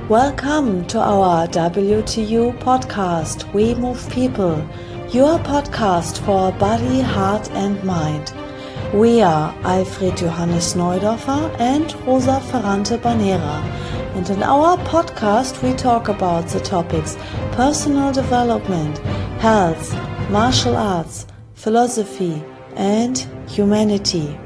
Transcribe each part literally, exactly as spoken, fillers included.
Welcome to our W T U podcast, We Move People, your podcast for body, heart and mind. We are Alfred Johannes Neudorfer and Rosa Ferrante Banera, and in our podcast we talk about the topics personal development, health, martial arts, philosophy and humanity.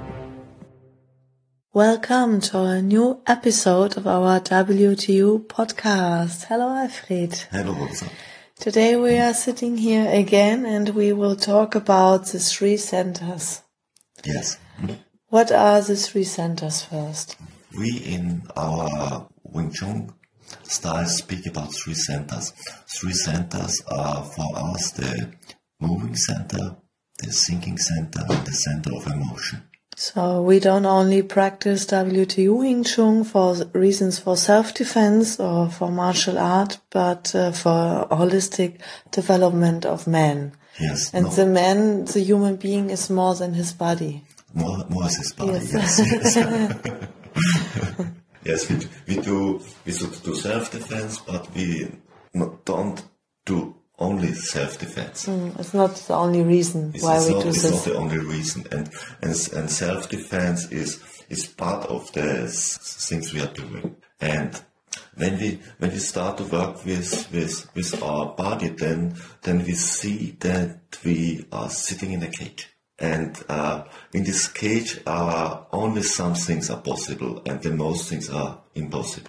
Welcome to a new episode of our W T U podcast. Hello, Alfred. Hello, Rosa. Today we are sitting here again and we will talk about the three centers. Yes. What are the three centers first? We in our Wing Chun style speak about three centers. Three centers are for us the moving center, the thinking center, and the center of emotion. So we don't only practice W T U Wing Chun for reasons for self-defense or for martial art, but uh, for holistic development of man. Yes. And no. the man, the human being, is more than his body. More, more than his body, Yes. yes. Yes, yes we, we do we should do self-defense, but we not, don't do only self-defense. Mm, it's not the only reason It's, why it's we not, do it's this. not the only reason, and and, and self-defense is is part of the s- things we are doing. And when we when we start to work with with with our body, then then we see that we are sitting in a cage, and uh, in this cage, uh, only some things are possible, and the most things are impossible.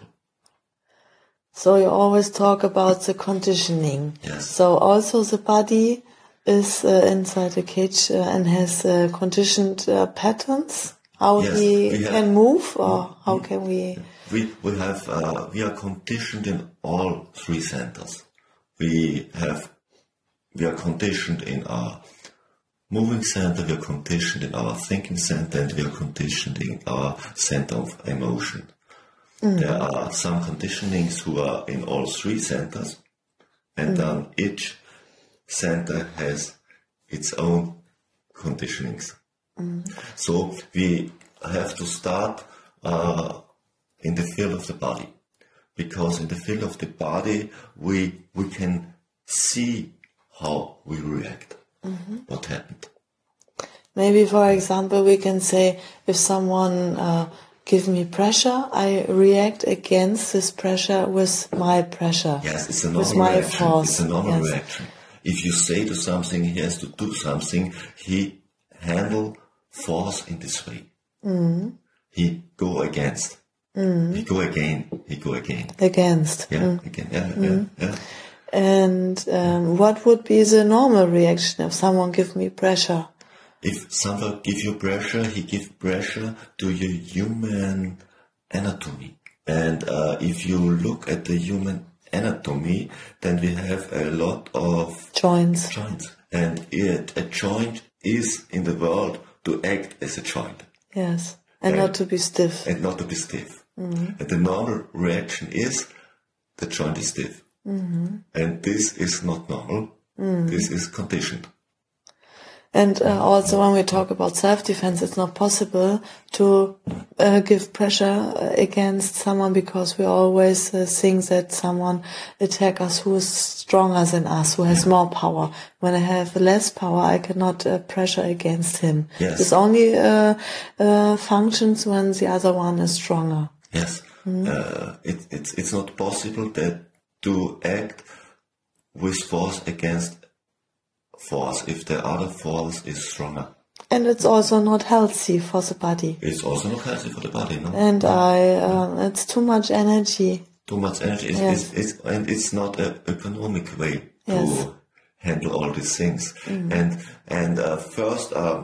So you always talk about the conditioning. Yes. So also the body is uh, inside the cage uh, and has uh, conditioned uh, patterns, how Yes, he we have- can move, or how can we... We we have uh, we are conditioned in all three centers. We have we are conditioned in our moving center, we are conditioned in our thinking center, and we are conditioned in our center of emotion. Mm. There are some conditionings who are in all three centers, and mm. then each center has its own conditionings. Mm. So we have to start uh, in the field of the body, because in the field of the body we we can see how we react, mm-hmm. what happened. Maybe, for example, we can say if someone uh, gives me pressure, I react against this pressure with my pressure. Yes, it's a with normal my reaction. force. It's a normal Yes. reaction. If you say to something he has to do something, he handle force in this way. Mm. He go against. Mm. He go again. He go again. Against. Yeah, Mm. again. Yeah, Mm. yeah, yeah. And um, what would be the normal reaction if someone gives me pressure? If someone give you pressure, he give pressure to your human anatomy. And uh, if you look at the human anatomy, then we have a lot of Joints. joints. And it, a joint is in the world to act as a joint Yes. And And- not to be stiff. and not to be stiff. Mm-hmm. And the normal reaction is the joint is stiff. Mm-hmm. And this is not normal. Mm. This is conditioned. And uh, also when we talk about self-defense, it's not possible to uh, give pressure against someone because we always uh, think that someone attack us who is stronger than us, who has more power. When I have less power, I cannot uh, pressure against him. Yes. This only uh, uh, functions when the other one is stronger. Yes, mm. uh, it, it's it's not possible that to act with force against force if the other force is stronger. And it's also not healthy for the body. It's also not healthy for the body, no? And I, um, it's too much energy. Too much energy, it's, Yes. it's, it's, and it's not an economic way Yes. to handle all these things. Mm. And and uh, first, uh,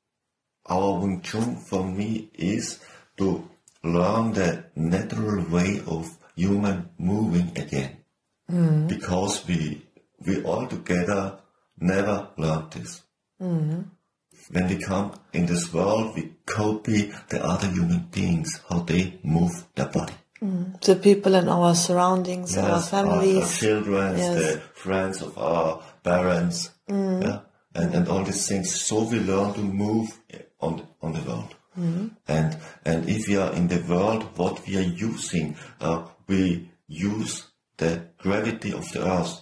our Wing Chun for me is to learn the natural way of human moving again, mm. because we we all together never learned this. Mm. When we come in this world, we copy the other human beings, how they move their body. Mm. The people in our surroundings, our Yes, families. our, our children, Yes. the friends of our parents, mm. yeah, and, and all these things. So we learn to move on on the world. Mm. And and if we are in the world, what we are using, uh, we use the gravity of the earth.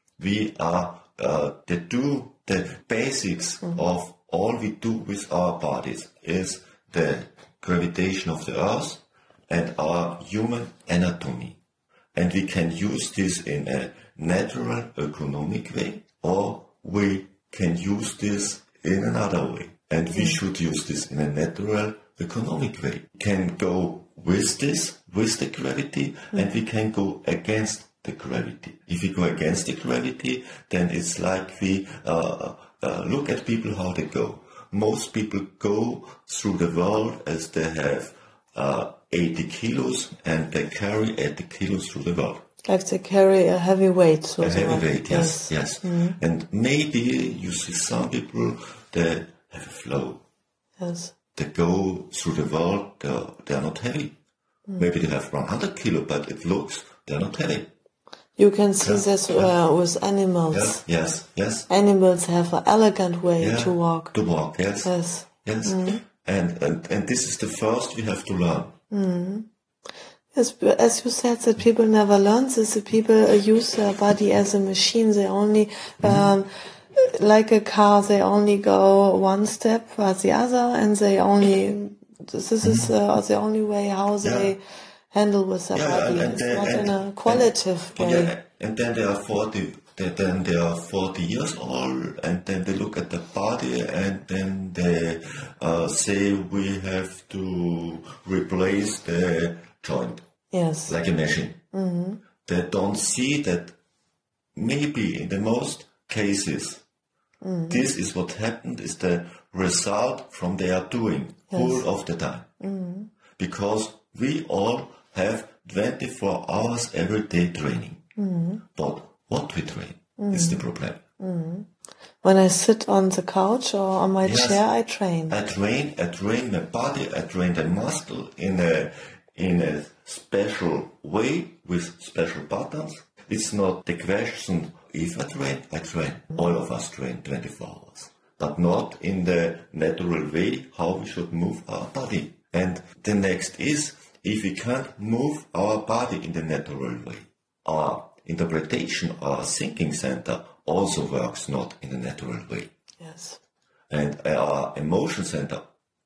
We are uh, the do the basics mm-hmm. of all we do with our bodies is the gravitation of the earth and our human anatomy. And we can use this in a natural, economic way, or we can use this in another way. And we should use this in a natural, economic way. We can go with this, with the gravity, mm. and we can go against the gravity. If we go against the gravity, then it's like we uh, uh, look at people how they go. Most people go through the world as they have uh, eighty kilos, and they carry eighty kilos through the world. Like they carry a heavy weight. So a heavy weight, yes, yes. yes. Mm-hmm. And maybe you see some people that have a flow. Yes. They go through the world, they're, they're not heavy. Mm. Maybe they have one hundred kilo, but it looks they're not heavy. You can see yeah. this uh, yeah. with animals. Yes, yes, yes. Animals have an elegant way yeah. to walk. To walk, yes. Yes. Yes. Mm. And, and, and this is the first we have to learn. Mm. Yes, as you said, that people never learn this. The people use their body as a machine. They only, mm-hmm. um, like a car, they only go one step or the other, and they only, this is mm-hmm. uh, the only way how they yeah. handle with their yeah, body. And, it's and, not and, in a qualitative and, way. Yeah, and then they are forty. Then they are forty years old, and then they look at the body, and then they uh, say we have to replace the joint. Yes. Like a machine. Mm-hmm. They don't see that maybe in the most cases, mm-hmm. this is what happened, is the result from their doing yes. all of the time. Mm-hmm. Because we all have twenty-four hours every day training. Mm-hmm. But what we train mm-hmm. is the problem. Mm-hmm. When I sit on the couch or on my yes. chair, I train. I train, I train my body, I train the muscle in a in a special way with special buttons. It's not the question if I train, I train. Mm-hmm. All of us train twenty-four hours. But not in the natural way how we should move our body. And the next is, if we can't move our body in the natural way, our interpretation, our thinking center also works not in a natural way. Yes. And our emotion center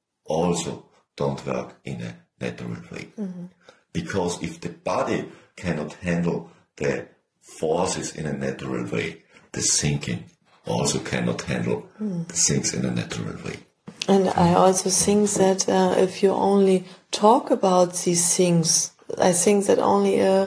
also don't work in a natural way. Mm-hmm. Because if the body cannot handle the forces in a natural way, the thinking also cannot handle mm. the things in a natural way. And I also think that uh, if you only talk about these things, I think that only a,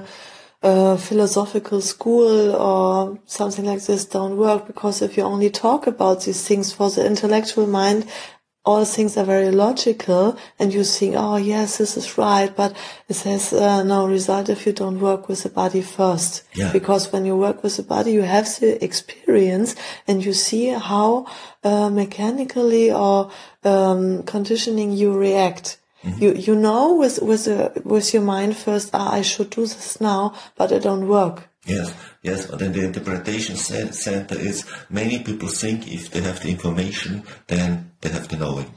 a philosophical school or something like this don't work, because if you only talk about these things for the intellectual mind, all things are very logical, and you think, oh yes, this is right, but it has uh, no result if you don't work with the body first. Yeah. Because when you work with the body, you have the experience, and you see how uh, mechanically or um, conditioning you react. Mm-hmm. You you know with with uh, with your mind first, ah, I should do this now, but it don't work. Yes, yes, but then the interpretation center is, many people think if they have the information, then they have the knowing.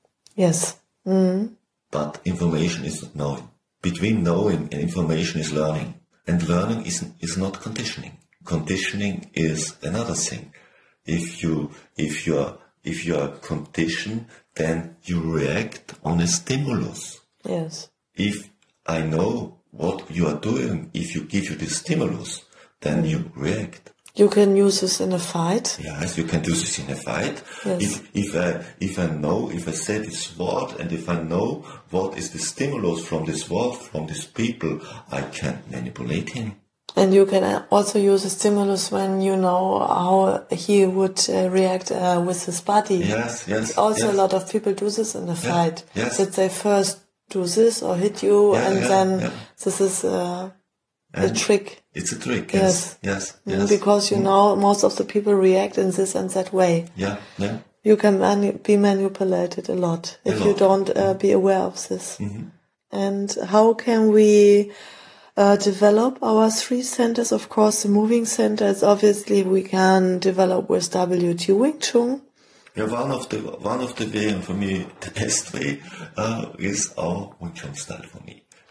Yes. Mm-hmm. But information is not knowing. Between knowing and information is learning. And learning is, is not conditioning. Conditioning is another thing. If you, if you are, if you are conditioned, then you react on a stimulus. Yes. If I know what you are doing, if you give you the stimulus, then you react. You can use this in a fight. Yes, you can do this in a fight. Yes. If if I if I know, if I say this word, and if I know what is the stimulus from this word, from these people, I can manipulate him. And you can also use a stimulus when you know how he would uh, react uh, with his body. Yes, yes. Also, yes. a lot of people do this in a fight. Yes. That they first do this or hit you, yeah, and yeah, then yeah. this is uh, and a trick. It's a trick, yes, yes, yes. yes. Because you mm. know most of the people react in this and that way. Yeah, yeah. You can mani- be manipulated a lot if a lot. you don't uh, be aware of this. Mm-hmm. And how can we uh, develop our three centers? Of course, the moving centers, obviously, we can develop with W T Wing Chun. Yeah, one of the one of the way, and for me the best way, uh, is our Wing Chun style for me.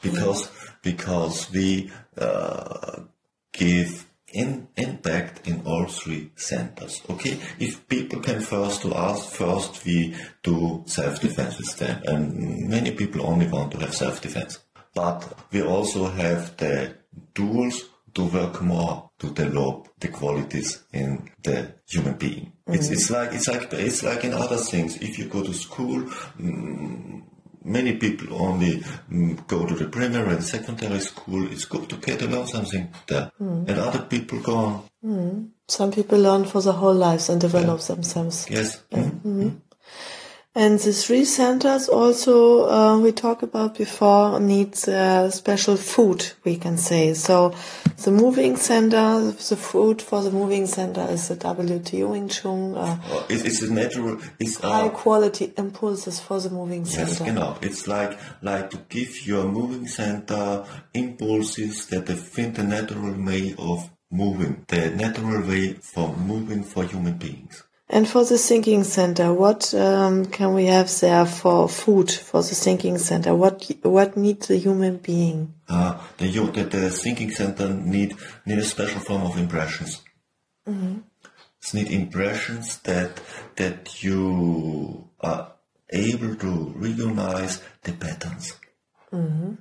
because because we uh, give in, impact in all three centers. Okay, if people can first to us, first we do self-defense with them, and many people only want to have self-defense. But we also have the tools to work more to develop the qualities in the human being. Mm-hmm. It's it's like it's like it's like in other things. If you go to school, mm, many people only mm, go to the primary and secondary school. It's good to get to learn something there, mm. and other people go on. Mm. Some people learn for the whole lives and develop yeah. themselves. Yes. Yeah. Mm-hmm. And the three centers also, uh, we talked about before, needs uh, special food, we can say. So the moving center, the food for the moving center is the W T U Wing Chun. Uh, oh, it's, it's a natural, it's high uh, quality impulses for the moving yes, center. Yes, genau. It's like, like to give your moving center impulses that they find the natural way of moving, the natural way for moving for human beings. And for the thinking center, what um, can we have there for food for the thinking center? What what needs the human being? Uh, the, the the thinking center need need a special form of impressions. Mm-hmm. It's need impressions that that you are able to recognize the patterns. Mm-hmm.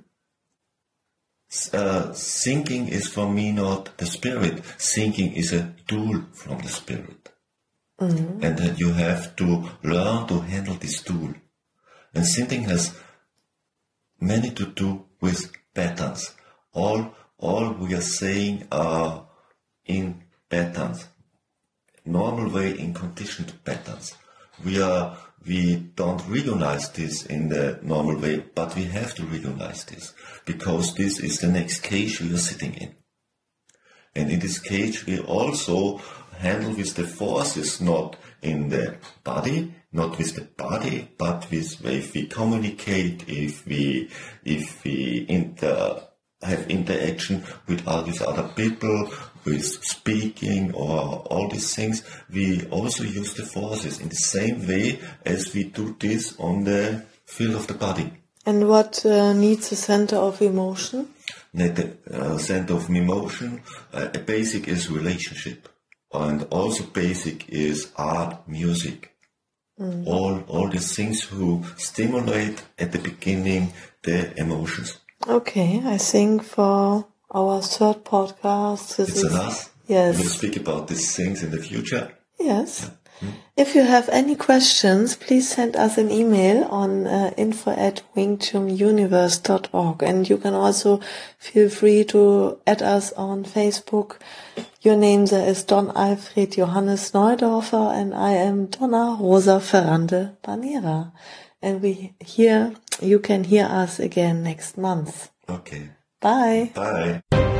Uh, thinking is for me not the spirit. Thinking is a tool from the spirit. Mm-hmm. And that you have to learn to handle this tool. And thinking has many to do with patterns. All all we are saying are in patterns. Normal way in conditioned patterns. We are we don't recognize this in the normal way, but we have to recognize this. Because this is the next cage we are sitting in. And in this cage we also handle with the forces, not in the body, not with the body, but with if we communicate, if we if we inter, have interaction with all these other people, with speaking or all these things, we also use the forces in the same way as we do this on the field of the body. And what uh, needs the center of emotion? The uh, center of emotion, uh, a basic is relationship. And also basic is art, music. Mm. All all these things who stimulate at the beginning the emotions. Okay, I think for our third podcast, this it's is enough. Yes. We'll speak about these things in the future. Yes. Yeah. Hmm? If you have any questions, please send us an email on uh, info at wing chun universe dot org, and you can also feel free to add us on Facebook. Your name there is Don Alfred Johannes Neudorfer, and I am Donna Rosa Ferrande Banera. And we hear you can hear us again next month. Okay. Bye. Bye.